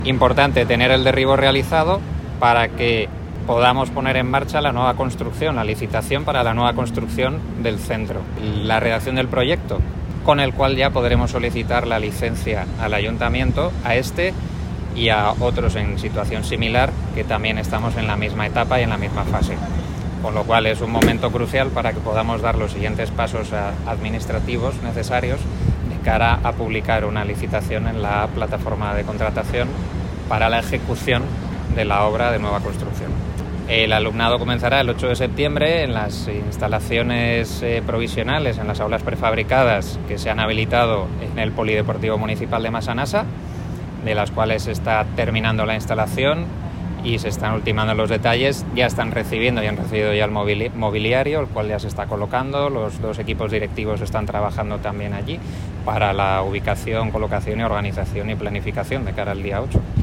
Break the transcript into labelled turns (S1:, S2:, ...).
S1: Importante tener el derribo realizado para que podamos poner en marcha la nueva construcción, la licitación para la nueva construcción del centro, la redacción del proyecto, con el cual ya podremos solicitar la licencia al ayuntamiento, a este y a otros en situación similar, que también estamos en la misma etapa y en la misma fase. Con lo cual es un momento crucial para que podamos dar los siguientes pasos administrativos necesarios de cara a publicar una licitación en la plataforma de contratación para la ejecución de la obra de nueva construcción. El alumnado comenzará el 8 de septiembre en las instalaciones provisionales, en las aulas prefabricadas que se han habilitado en el Polideportivo Municipal de Massanassa, de las cuales se está terminando la instalación y se están ultimando los detalles. Ya están recibiendo y han recibido ya el mobiliario, el cual ya se está colocando. Los dos equipos directivos están trabajando también allí para la ubicación, colocación y organización y planificación de cara al día 8.